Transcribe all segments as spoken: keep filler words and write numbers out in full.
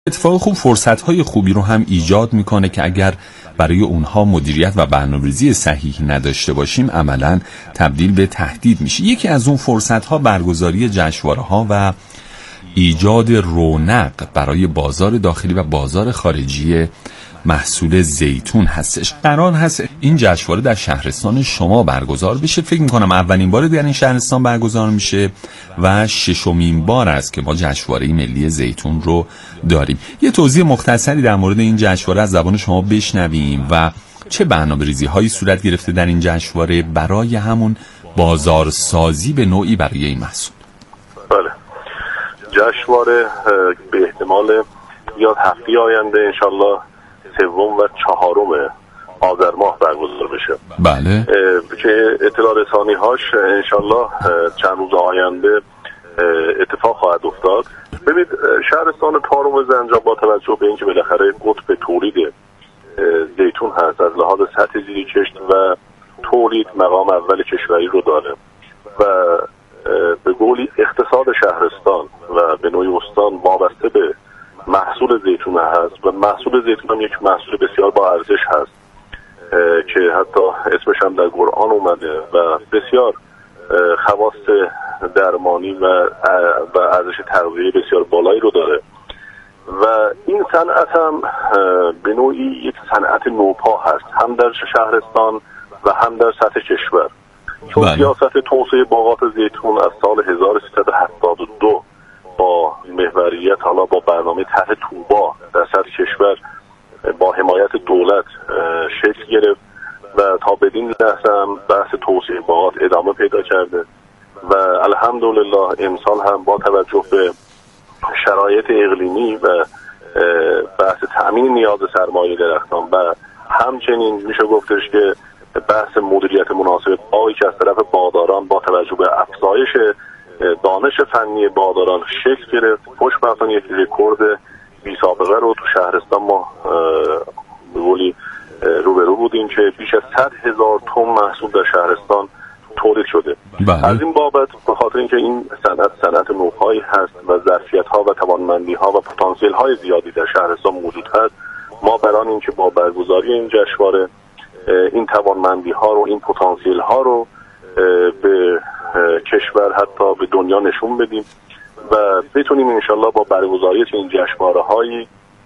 اتفاق خوب فرصت‌های خوبی رو هم ایجاد میکنه که اگر برای اونها مدیریت و برنامه‌ریزی صحیح نداشته باشیم عملاً تبدیل به تهدید میشه. یکی از اون فرصت‌ها برگزاری جشنواره‌ها و ایجاد رونق برای بازار داخلی و بازار خارجی محصول زیتون هستش. قرار هست این جشنواره در شهرستان شما برگزار بشه. فکر میکنم اولین بار در این شهرستان برگزار میشه و ششمین بار است که ما جشنواره ملی زیتون رو داریم. یه توضیح مختصری در مورد این جشنواره از زبان شما بشنویم و چه برنامه‌ریزی هایی صورت گرفته در این جشنواره برای همون بازارسازی به نوعی برای این محصول. بله، جشنواره به احتمال بیاد هفته آینده انشالله سوم و چهارم آذر ماه برگزار بشه. بله. که اطلاع رسانی هاش انشالله چند روز آینده اتفاق خواهد افتاد. ببینید شهرستان تارم زنجان با توجه به اینکه بالاخره قطب تولید زیتون هست، از لحاظ سطح زیر کشت و تولید مقام اول کشوری رو داره و به قولی اقتصاد شهرستان و به نوعی استان وابسته به محصول زیتون هست و محصول زیتون هم یک محصول بسیار با ارزش هست که حتی اسمش هم در قرآن اومده و بسیار خواص درمانی و و ارزش تغذیه‌ای بسیار بالایی رو داره و این صنعت هم به نوعی یک صنعت نوپا هست، هم در شهرستان و هم در سطح کشور. چون بله. سیاست توسعه باغات زیتون از سال هزار و سیصد و هفتاد و دو با محوریت حالا با برنامه طرح طوبا در سطح کشور با حمایت دولت شکل گرفت و تا بدین لحظه هم بحث توسعه باغات ادامه پیدا کرده و الحمدلله امسال هم با توجه به شرایط اقلیمی و بحث تأمین نیاز سرمایه درختان و همچنین میشه گفتش که بحث مدیریت مناسب آبی که از طرف باغداران با توجه به افزایش دانش فنی باغداران شکل گرفت. خوشبختانه یک رکورد بی سابقه رو تو شهرستان ما به قولی روبرو بودیم که بیش از صد هزار تن محصول در شهرستان تولید شده. بله. از این بابت به خاطر اینکه این صنعت صنعت نوپایی هست و ظرفیت‌ها و توانمندی‌ها و پتانسیل‌های زیادی در شهرستان موجود هست، ما برای اینکه با برگزاری این جشنواره این توانمندی‌ها رو، این پتانسیل‌ها رو به کشور حتی به دنیا نشون بدیم و بتونیم انشالله با برگزاری این جشنواره‌های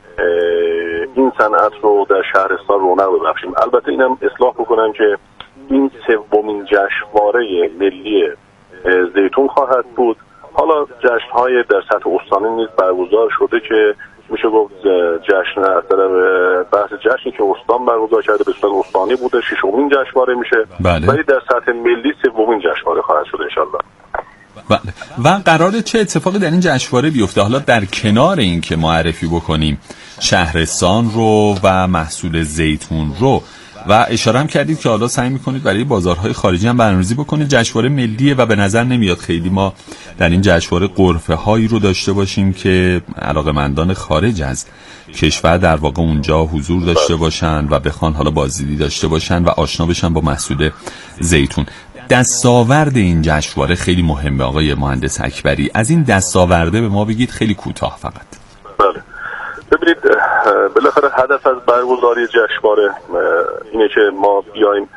این صنعت رو در شهرستان رونق ببخشیم. البته اینم اصلاح بکنم که این سومین جشنواره ملی زیتون خواهد بود. حالا جشن‌های در سطح استانی نیز برگزار شده که میشه گفت جشن از طرف بحث جشنی که استان برگزار کرده به صورت استانی بوده، ششمین جشنواره میشه. بله. ولی در سطح ملی سومین جشنواره خواهد شد انشالله. بله. و قراره چه اتفاقی در این جشنواره بیفته؟ حالا در کنار این که معرفی بکنیم شهرستان رو و محصول زیتون رو و اشاره هم کردید که حالا سعی میکنید برای بازارهای خارجی هم برنامه‌ریزی بکنید. جشنواره ملیه و به نظر نمیاد خیلی ما در این جشنواره غرفه هایی رو داشته باشیم که علاقه‌مندان خارج از کشور در واقع اونجا حضور داشته باشن و بخوان حالا بازدیدی داشته باشن و آشنا بشن با محصول زیتون. دستاورد این جشنواره خیلی مهمه آقای مهندس اکبری. از این دستاورده به ما بگید خیلی کوتاه فقط. بله. ببینید بالاخره هدف از برگزاری جشنواره اینه که ما بیایم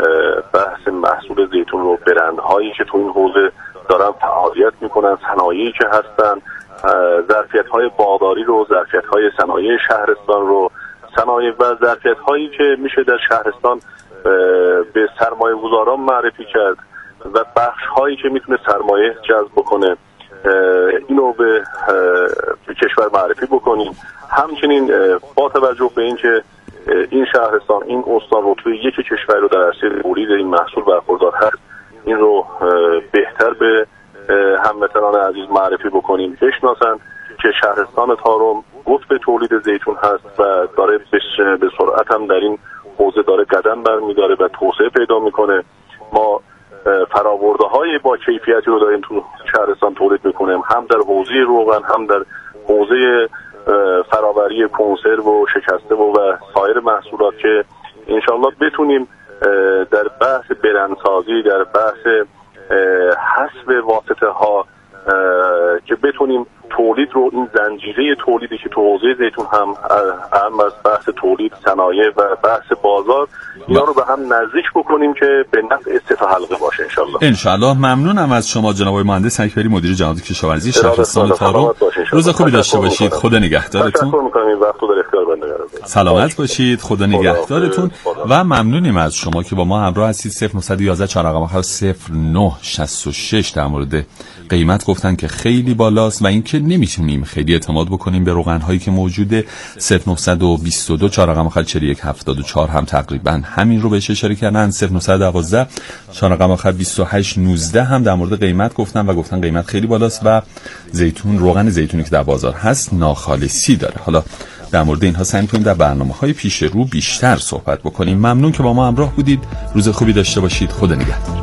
بحث محصول زیتون رو، برندهایی که تو این حوزه دارن فعالیت میکنن، صنایعی که هستن، ظرفیت‌های باغداری رو، ظرفیت‌های صنایع شهرستان رو، صنایع و ظرفیت‌هایی که میشه در شهرستان به سرمایه گذاران معرفی کرد و بخش‌هایی که میتونه سرمایه جذب بکنه اینو به, به کشور معرفی بکنیم. همچنین با توجه به اینکه این شهرستان، این استان رتبه یک کشور رو در عرصه تولید این محصول برخوردار هست، این رو بهتر به هموطنان عزیز معرفی بکنیم، بشناسن که شهرستان تارم قطب تولید زیتون هست و داره به سرعت هم در این حوزه داره قدم برمی‌داره و توسعه پیدا میکنه. ما فراورده های با کیفیتی رو داریم تو شهرستان تولید میکنیم، هم در حوزه روغن، هم در حوزه فراوری کنسرو و شکسته و, و سایر محصولات که انشالله بتونیم در بحث برندسازی، در بحث حذف واسطه ها که بتونیم تولید رو، این زنجیره تولیدی که تو حوزه زیتون هم اهم از بحث تولید صنایع و بحث بازار اینا رو به هم نزدیک بکنیم که به نفع سه تا حلقه باشه انشالله. انشالله. ممنونم از شما جناب آقای مهندس اکبری، مدیر جهاد کشاورزی شهرستان تارو. روز خوبی داشته باشید. خدا نگهدارتون. تشکر می‌کنم این وقت رو در اختیار بنده قرار بدید. سلامت باشید. خدا نگهدارتون و ممنونیم از شما که با ما همراه هستید. صفر نه یک یک چهار رقم آخر صفر نه شش شش در مورد قیمت گفتن که خیلی بالاست و اینکه نمیتونیم خیلی اعتماد بکنیم به روغن هایی که موجوده. صفر نه دو دو چهار رقم آخر چهل و یک هفتاد و چهار هم تقریبا همین رو بهش اشاره کردن. صفر نه یک دو چهار رقم آخر بیست و هشت نوزده هم در مورد قیمت گفتن و گفتن قیمت خیلی بالاست و زیتون، روغن زیتونی که در بازار هست ناخالصی داره. حالا در مورد اینها سعی می‌کنیم در برنامه‌های پیش رو بیشتر صحبت بکنیم. ممنون که با ما همراه بودید. روز خوبی داشته باشید. خدا نگهدار.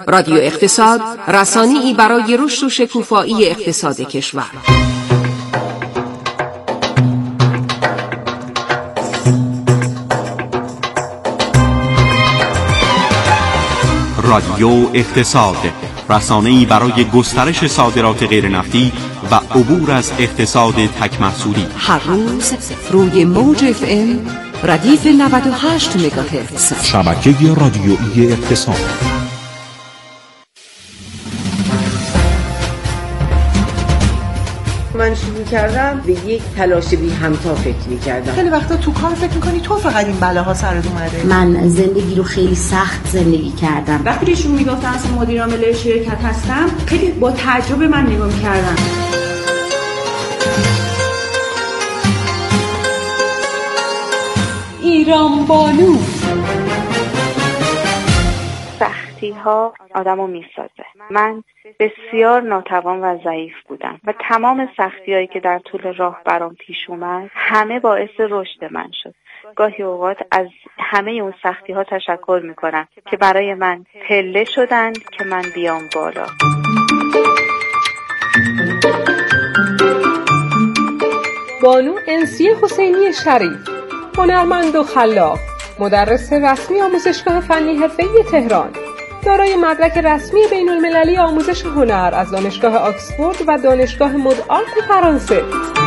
رادیو اقتصاد، رسانه‌ای برای رشد و شکوفایی اقتصاد کشور. رادیو اقتصاد، رسانه‌ای برای گسترش صادرات غیر نفتی و عبور از اقتصاد تک محصولی. هر روز روی موج اف ام ردیف نود و هشت مگاهرتز. شبکه رادیویی اقتصاد. من شروع کردم به یک تلاش بی همتا فکر می‌کردم. خیلی وقتا تو کار فکر می‌کنی تو فقط این بلاها سرت اومده. من زندگی رو خیلی سخت زندگی کردم. وقتی ایشون میگفتن اصلا مدیر عامل شرکت هستم، خیلی با تعجب من نگاه می‌کردن. ایران بانو. سختی ها آدمو میسازه. من بسیار ناتوان و ضعیف بودم و تمام سختی هایی که در طول راه برام پیش اومد همه باعث رشد من شد. گاهی اوقات از همه اون سختی ها تشکر میکنم که برای من پله شدند که من بیام بالا. بانو انسی حسینی شریف، هنرمند و خلاق، مدرس رسمی آموزشگاه فنی حرفه‌ای تهران، دارای مدرک رسمی بین‌المللی آموزش هنر از دانشگاه آکسفورد و دانشگاه مدآرت فرانسه.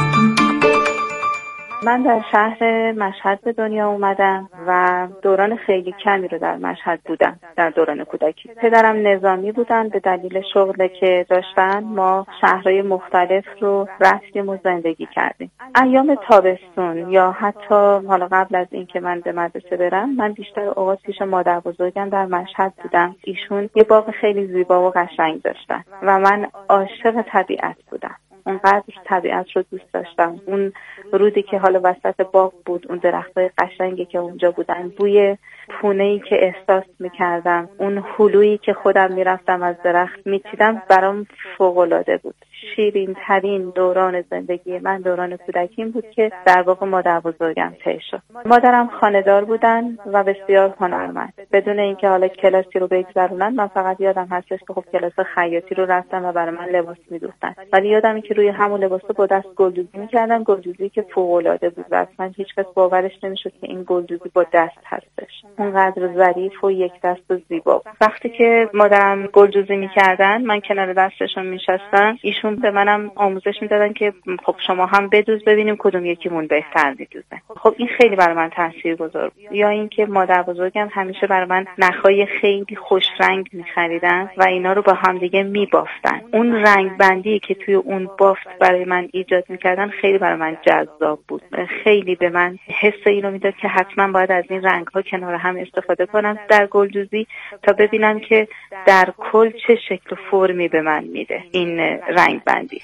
من در شهر مشهد به دنیا اومدم و دوران خیلی کمی رو در مشهد بودم در دوران کودکی. پدرم نظامی بودن، به دلیل شغلی که داشتن ما شهرهای مختلف رو رفتیم و زندگی کردیم. ایام تابستون یا حتی حالا قبل از این که من به مدرسه برم، من بیشتر اوقات پیش مادر بزرگم در مشهد بودم. ایشون یه باغ خیلی زیبا و قشنگ داشتن و من عاشق طبیعت بودم. اونقدر طبیعت رو دوست داشتم. اون رودی که حالا وسط باغ بود، اون درختای قشنگی که اونجا بودن، بوی پونه‌ای که احساس می‌کردم، اون هلویی که خودم میرفتم از درخت میچیدم، برام فوق‌العاده بود. شیرین ترین دوران زندگی من دوران کودکیم بود که در واقع مادر بزرگم طی شد. مادرم خانه‌دار بودن و بسیار هنرمند. بدون اینکه حالا کلاسی رو بگذرونن، من فقط یادم هستش که خب کلاس خیاطی رو رفتم و برای من لباس می‌دوختن. ولی یادمه که روی همون لباسا با دست گلدوزی می‌کردم، گلدوزی که فوق‌العاده بود و اصلا هیچکس باورش نمی‌شد که این گلدوزی با دست هستش. اونقدر ظریف و یک دست و زیبا. وقتی که مادرم گلدوزی می‌کردن، من کنار دستشون می‌نشستم، ایشون به منم آموزش میدادن که خب شما هم بدوز ببینیم کدوم یکیمون بهتر میدوزه. خب این خیلی برای من تاثیرگذار بود. یا اینکه مادر بزرگم همیشه برای من نخای خیلی خوش رنگ می‌خریدن و اینا رو با هم دیگه می‌بافتن. اون رنگ بندی که توی اون بافت برای من ایجاد می‌کردن خیلی برای من جذاب بود. خیلی به من حس اینو میداد که حتما باید از این رنگ‌ها کنار هم استفاده کنم در گلدوزی تا ببینم که در کل چه شکل و فرمی به من میده این رنگ بندی.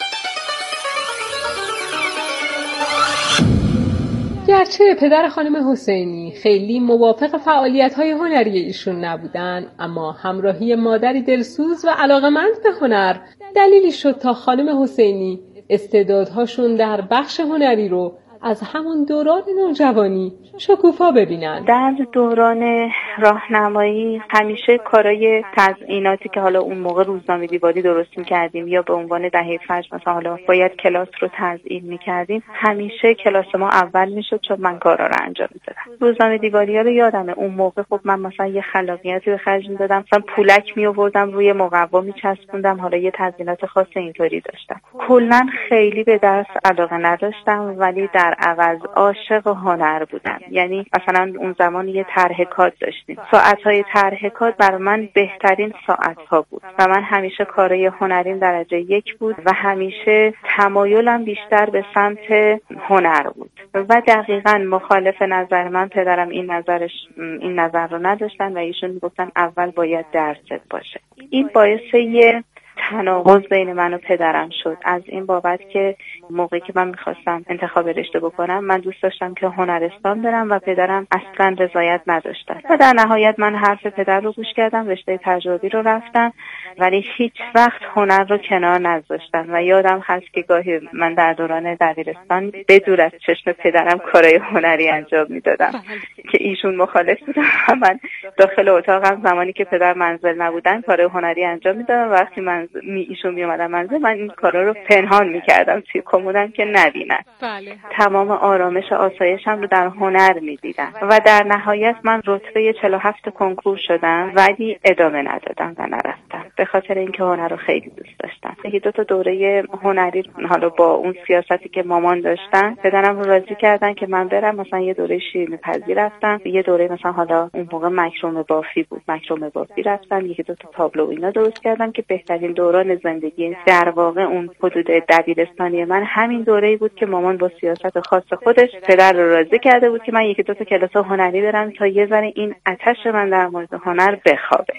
گرچه پدر خانم حسینی خیلی موافق فعالیت‌های هنری ایشون نبودن، اما همراهی مادری دلسوز و علاقه‌مند به هنر دلیلی شد تا خانم حسینی استعدادهاشون در بخش هنری رو از همون دوران نوجوانی شکوفا ببینن. در دوران راهنمایی همیشه کارهای تزییناتی که حالا اون موقع روزنامه دیواری درست می‌کردیم یا به عنوان دهه فجر مثلا حالا باید کلاس رو تزیین می‌کردیم، همیشه کلاس ما اول میشد چون من کارا رو انجام می‌دادم. روزنامه دیواری رو یادمه اون موقع خب من مثلا یه خلاقیتی به خرج می‌دادم، مثلا پولک می‌آوردم روی مقوا می‌چسبوندم، حالا یه تزیینات خاص اینطوری داشتم. کلاً خیلی به درس علاقه نداشتم ولی در عوض عاشق هنر بودم. یعنی مثلا اون زمان یه طرح کاد داشتیم، ساعت‌های طرح کاد برای من بهترین ساعت‌ها بود و من همیشه کارهای هنریم درجه یک بود و همیشه تمایلم بیشتر به سمت هنر بود و دقیقاً مخالف نظر من پدرم این نظرش این نظر رو نداشتن و ایشون میگفتن اول باید درست باشه. این باعث یه تناقض بین من و پدرم شد. از این بابت که موقعی که من میخواستم انتخاب رشته بکنم من دوست داشتم که هنرستان برم و پدرم اصلا رضایت نداشتن و در نهایت من حرف پدر رو گوش کردم، رشته تجربی رو رفتم، ولی هیچ وقت هنر رو کنار نذاشتم و یادم هست که گاهی من در دوران دبیرستان بدور از چشم پدرم کارهای هنری انجام میدادم که ایشون مخالف بودن و من داخل اتاقم زمانی که پدر منزل نبودن کارهای هنری انجام میدادم. وقتی من ایشون میومدن منزل من این کارا رو پنهان میکردم توی کمدم که نبینن. بله. تمام آرامش و آسایشم رو در هنر میدیدم و در نهایت من رتبه چهل و هفت کنکور شدم ولی ادامه ندادم و نرفتم به خاطر اینکه هنر رو خیلی دوست داشتم. یکی دو تا دوره هنری حالا با اون سیاستی که مامان داشتن پدرم رو راضی کردن که من برم، مثلا یه دوره شیرینی پزی رفتم، یه دوره مثلا حالا اون موقع مکرم بافی بود، مکرم بافی رفتم، یکی دو تا تابلو اینا درست کردم که بهترین دوران زندگی در واقع اون حدود دبیرستانی من همین دوره‌ای بود که مامان با سیاست خاص خودش پدر رو راضی کرده بود که من یکی دو تا کلاس هنری برم تا یه ذره این آتش من در مورد هنر بخوابه.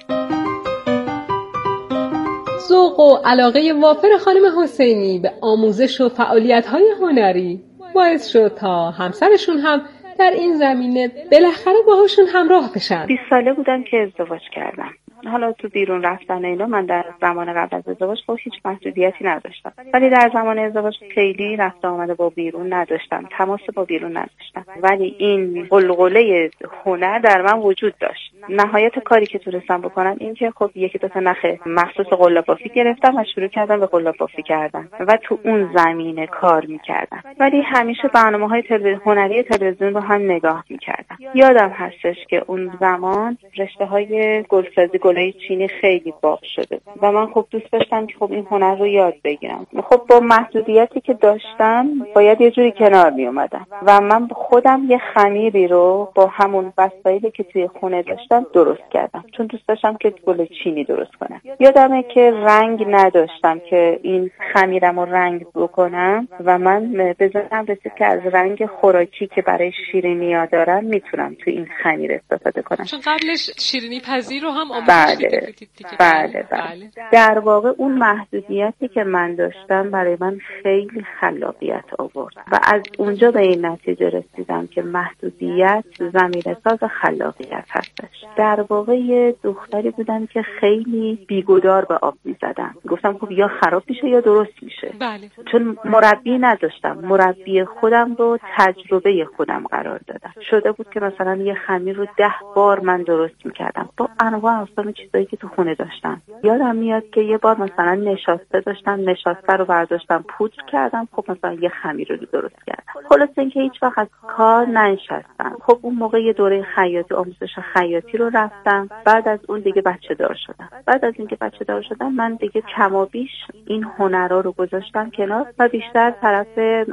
ذوق و علاقه وافر خانم حسینی به آموزش و فعالیت‌های هنری باعث شد تا همسرشون هم در این زمینه بالاخره باهاشون همراه بشن. بیست ساله بودم که ازدواج کردم. حالا تو بیرون رفتن اینا من در زمان قبل از ازدواج خب هیچ محدودیتی نداشتم، ولی در زمان ازدواج خیلی رفت آمده با بیرون نداشتم، تماس با بیرون نداشتم، ولی این قلقله هنر در من وجود داشت. نهایت کاری که تونستم بکنم این که خب یکی دو تا نخ مخصوص قلاب بافی گرفتم و شروع کردم به قلاب بافی کردن و تو اون زمینه کار میکردم، ولی همیشه برنامه‌های تلویزیون هنری تلویزیون رو هم نگاه میکردم. یادم هستش که اون زمان رشته‌های گلسازی گلای چینی خیلی باب شده و من خب دوست داشتم که خب این هنر رو یاد بگیرم. خب با محدودیتی که داشتم باید یه جوری کنار می اومدم و من خودم یه خمیری رو با همون وسایلی که توی خونه داشتم درست کردم چون دوست داشتم که گل چینی درست کنم. یادمه که رنگ نداشتم که این خمیرم رو رنگ بکنم و من به ذهنم رسید که از رنگ خوراکی که برای شیرینی‌ها دارم میتونم توی این خمیر استفاده کنم چون قبلش شیرینی پزی رو هم بله بله بله در واقع اون محدودیتی که من داشتم برای من خیلی خلاقیت آورد و از اونجا به این نتیجه رسیدم که محدودیت زمینه ساز خلاقیت هستش. در واقع یه دختری بودم که خیلی بیگدار به آب میزدم، گفتم خب یا خراب میشه یا درست میشه. بله. چون مربی نداشتم، مربی خودم رو تجربه خودم قرار دادم. شده بود که مثلا یه خمیر رو ده بار من درست میکردم با انواع اقسام چیزایی که تو خونه داشتم. یادم میاد که یه بار مثلا نشاسته داشتم، نشاسته رو برداشتم پودر کردم، خب مثلا یه خمیر رو درست کردم. خلاص اینکه هیچ وقت از کار ننشستم. خب اون موقع یه دوره خیاطی، آموزش خیاطی رو رفتم. بعد از اون دیگه بچه دار شدم. بعد از اینکه بچه دار شدم من دیگه کم و بیش این هنرها رو گذاشتم کنار و بیشتر طرف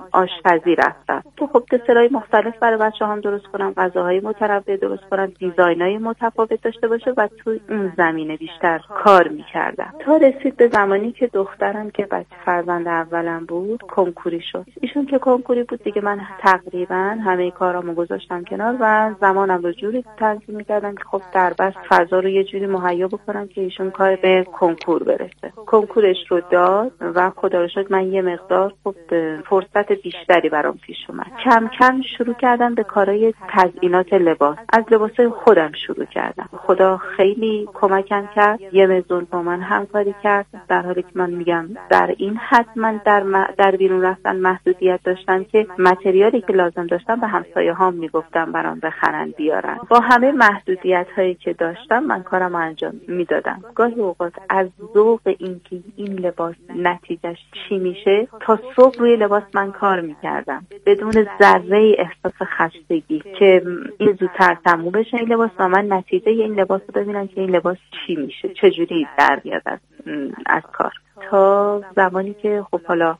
آشپزی رفتم. تو خب دسرای مختلف برای بچه‌هام درست کنم، غذاهای متنوع درست کنم، دیزاینای متفاوت داشته باشه و تو اون زمینه بیشتر کار میکردم تا رسید به زمانی که دخترم که بچه فرزند اولم بود کنکوری شد. ایشون که کنکوری بود دیگه من تقریبا همه کارامو گذاشتم کنار و زمانم رو جوری تنظیم میکردم که خب در بس فضا رو یه جوری مهیا بکنم که ایشون کار به کنکور برسه. کنکورش رو داد و خدا رو شکر من یه مقدار خب فرصت بیشتری برام پیش اومد. کم کم شروع کردم به کارهای تزیینات لباس. از لباسای خودم شروع کردم. خدا خیلی کمکم کرد. یه مزون با من همکاری کرد، در حالی که من میگم در این حد من در م... در بیرون رفتن محدودیت داشتم که متریالی که لازم داشتم به همسایه هام میگفتم برام بخرن بیارن. با همه محدودیت هایی که داشتم من کارم انجام میدادم. گاهی اوقات از ذوق اینکه این لباس نتیجهش چی میشه تا صبح روی لباس من کار میکردم بدون ذره احساس خستگی که این زودتر تموم بشه این لباس و من نتیجه این لباس رو ببینم که این لباس چی میشه، چجوری در میاد از, از کار. تا زمانی که خب حالا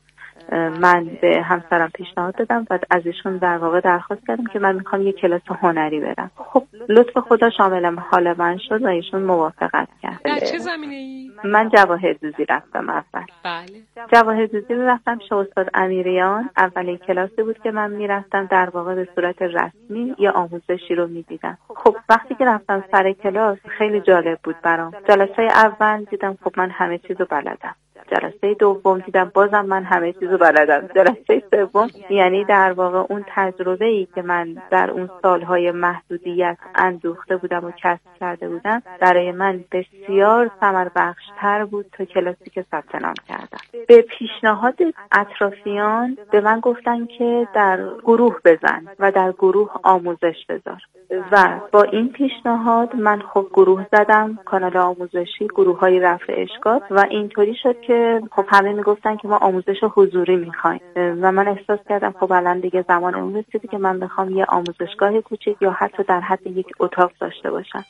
من به همسرم پیشنهاد دادم و از ایشون در واقع درخواست کردم که من میخوام یه کلاس هنری برم. خب لطف خدا شامل حال من شد و ایشون موافقت کرد. در چه زمینه‌ای؟ من جواهردوزی رفتم اول. بله. جواهردوزی رو رفتم پیش استاد امیریان. اولین کلاسی بود که من میرفتم در واقع به صورت رسمی یا آموزشی رو میدیدم. خب وقتی که رفتم سر کلاس خیلی جالب بود برام. جلسه اول دیدم خب من همه چیزو بلدم. جلسه دوم دیدم بازم من همه چیزو بلدم. جلسه سوم یعنی در واقع اون تجربه‌ای که من در اون سالهای محدودیت اندوخته بودم و کسب کرده بودم برای من بسیار ثمر بخش‌تر بود تا کلاسی که ثبت نام کردم. به پیشنهاد اطرافیان به من گفتن که در گروه بزن و در گروه آموزش بذار و با این پیشنهاد من خب گروه زدم، کانال آموزشی، گروه‌های رفع اشکال و اینطوری شد که خب همه میگفتن که ما آموزش حضوری میخوایم و من احساس کردم خب الان دیگه زمان اون رسیده که من بخوام یه آموزشگاه کوچیک یا حتی در حد یک اتاق داشته باشم.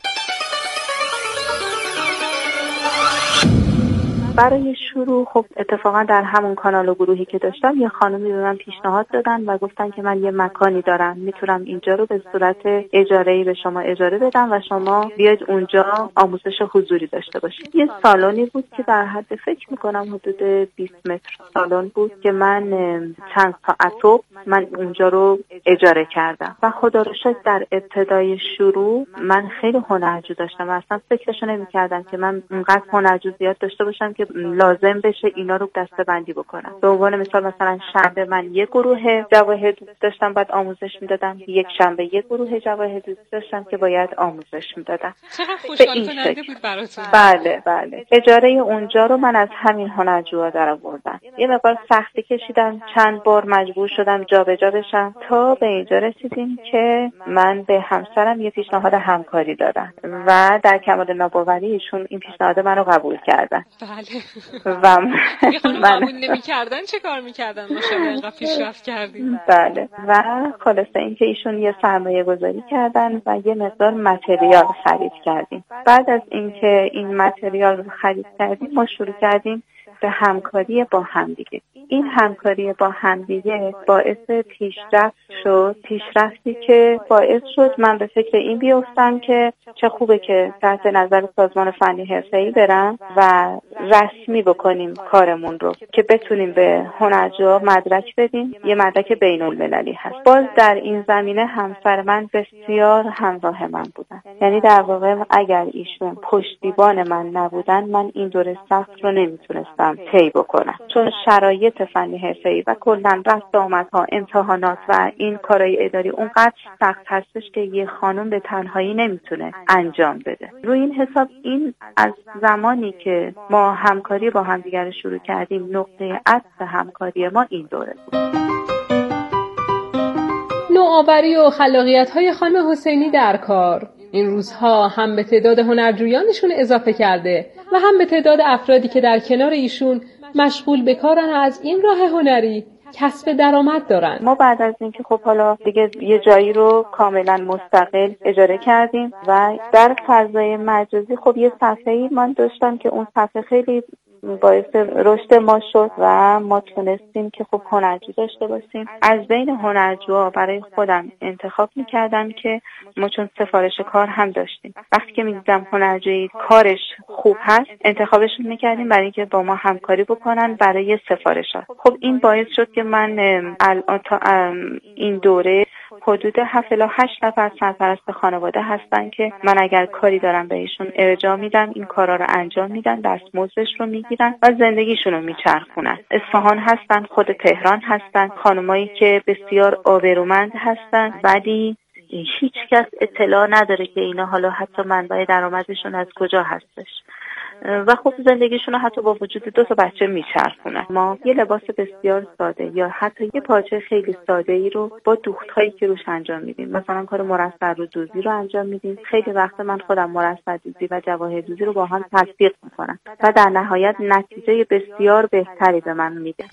برای شروع خب اتفاقا در همون کانال و گروهی که داشتم یه خانومی به من پیشنهاد دادن و گفتن که من یه مکانی دارم میتونم اینجا رو به صورت اجاره‌ای به شما اجاره بدم و شما بیاید اونجا آموزش حضوری داشته باشید. یه سالنی بود که در حد فکر میکنم حدود بیست متر سالن بود که من چند ساعت صبح من اونجا رو اجاره کردم و خدا رو شکر در ابتدای شروع من خیلی هنرجو داشتم و اصلا فکرشو نمی‌کردم که من اونقدر هنرجو زیاد داشته باشم که لازم بشه اینا رو دسته‌بندی بکنم. به عنوان مثال مثلا شنبه من یک گروه جواهر داشتم بعد آموزش میدادم، یک شنبه یک گروه جواهر داشتم که باید آموزش میدادم. چقدر خوشحال کننده بود براتون. بله بله. اجاره اونجا رو من از همین هنرجوها درآوردم. یه مقدار سختی کشیدم، چند بار مجبور شدم جابجا بشم تا به اینجا رسیدیم که من به همسرم یه پیشنهاد همکاری دادم و در کمال ناباوری ایشون این پیشنهاد منو قبول کردن. بله. و من قبول نمی‌کردن چه کار می‌کردن؟ ماشاءالله اینقدر پیشرفت کردیم. بله. و خلاصه اینکه ایشون یه سرمایه گذاری کردن و یه مقدار متریال خرید کردیم. بعد از اینکه این متریال رو خرید کردیم ما شروع کردیم به همکاری با همدیگه. این همکاری با همدیگه باعث پیشرفت شد، پیشرفتی که باعث شد من به فکر این بیفتم که چه خوبه که تحت نظر سازمان فنی حرفه‌ای برم و رسمی بکنیم کارمون رو که بتونیم به هنرجوها مدرک بدیم. یه مدرک بین المللی هست. باز در این زمینه همسر من بسیار همراه من بودن. یعنی در واقع اگر ایشون پشتیبان من نبودن من این دوره سخت رو نمیتونستم طی بکنم، چون شرایط فنی حرفه‌ای و کلاً رفت آمدها، امتحانات و این کارهای اداری اونقدر سخت هستش که یه خانم به تنهایی نمیتونه انجام بده. روی این حساب این از زمانی که ما همکاری با همدیگر شروع کردیم نقطه عطف همکاری ما این دوره بود. نوآوری و خلاقیت‌های خانم حسینی در کار این روزها هم به تعداد هنرجویانشون اضافه کرده و هم به تعداد افرادی که در کنار ایشون مشغول به کارن از این راه هنری کسب درآمد دارن. ما بعد از اینکه خب حالا دیگه یه جایی رو کاملا مستقل اجاره کردیم و در فضای مجازی خب یه صفحه‌ای من داشتم که اون صفحه خیلی باعث رشد ما شد و ما تونستیم که خب هنرجو داشته باشیم. از بین هنرجوها برای خودم انتخاب میکردم که ما چون سفارش کار هم داشتیم، وقتی که میدیدم هنرجویی کارش خوب هست انتخابشون میکردیم برای اینکه با ما همکاری بکنن برای سفارشات. خب این باعث شد که من الان تا این دوره حدود هفت الی هشت نفر سرپرست خانواده هستن که من اگر کاری دارم بهشون ارجاع میدم، این کارا رو انجام میدن، دستمزدش رو میگیرن و زندگیشون رو میچرخونن. اصفهان هستن، خود تهران هستن، خانمایی که بسیار آبرومند هستن ولی هیچ کس اطلاع نداره که اینا حالا حتی منبع درآمدشون از کجا هستش و خب زندگیشون رو حتی با وجود دو تا بچه میچرخونن. ما یه لباس بسیار ساده یا حتی یه پارچه خیلی ساده ای رو با دوخت‌هایی که روش انجام میدیم، مثلا کار مرصع رو دوزی رو انجام میدیم. خیلی وقت من خودم مرصع دوزی و جواهر دوزی رو با هم تطبیق میکنم و در نهایت نتیجه بسیار بهتری به من میده.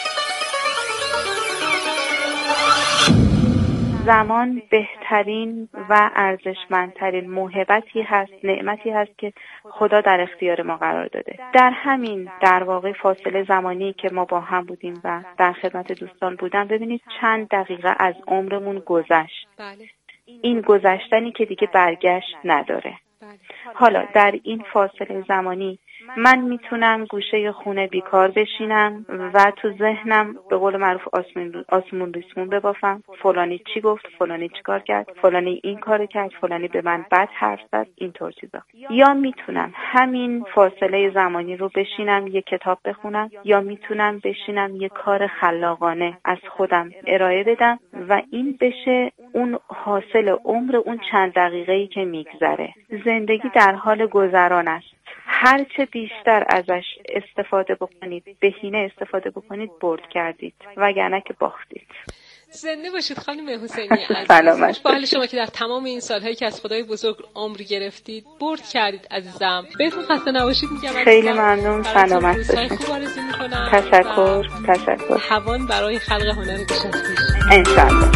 زمان بهترین و ارزشمندترین موهبتی هست، نعمتی هست که خدا در اختیار ما قرار داده. در همین در واقع فاصله زمانی که ما با هم بودیم و در خدمت دوستان بودم، ببینید چند دقیقه از عمرمون گذشت. بله. این گذشتنی که دیگه برگشت نداره. حالا در این فاصله زمانی من میتونم گوشه خونه بیکار بشینم و تو ذهنم به قول معروف آسمون آسمون ریسمون ببافم، فلانی چی گفت، فلانی چی کار کرد، فلانی این کار کرد، فلانی به من بد حرف زد، اینطور چیزا. یا میتونم همین فاصله زمانی رو بشینم یه کتاب بخونم، یا میتونم بشینم یه کار خلاقانه از خودم ارائه بدم و این بشه اون حاصل عمر اون چند دقیقه‌ای که میگذره. زندگی در حال گذران است. هر چه بیشتر ازش استفاده بکنید، بهینه استفاده بکنید، برد کردید، وگرنه که باختید. زنده باشید خانم حسینی عزیز. سلامت. با حال شما که در تمام این سالهایی که از خدای بزرگ عمر گرفتید برد کردید عزیزم. بهتون خسته نباشید میگم. خیلی ممنون. سلامت باشید. تشکر. تشکر. هوان برای خلق هنر بیش از پیش. انشالله.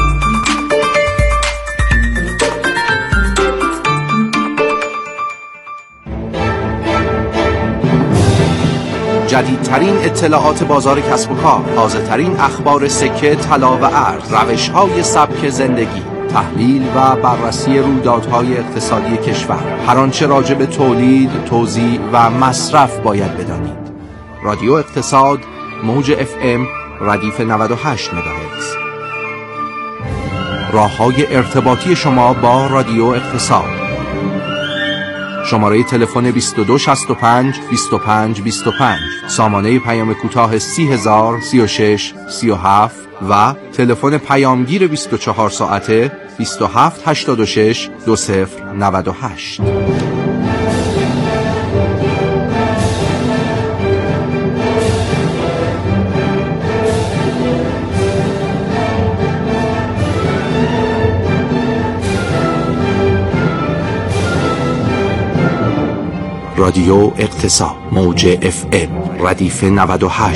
جدیدترین اطلاعات بازار کسب و کار، تازه‌ترین اخبار سکه، طلا و ارز، روش‌های سبک زندگی، تحلیل و بررسی رویدادهای اقتصادی کشور، هر آنچه راجع به تولید، توزیع و مصرف باید بدانید. رادیو اقتصاد، موج اف ام، ردیف نود و هشت مگاهرتز. راه‌های ارتباطی شما با رادیو اقتصاد: شماره تلفن بیست و دو شصت و پنج بیست و پنج بیست و پنج، سامانه پیام کوتاه سی هزار سی و شش سی و هفت و تلفن پیامگیر بیست و چهار ساعته بیست و هفت هشتاد و شش دو صفر نود و هشت. رادیو اقتصاد، موج اف ام، ردیف نود و هشت.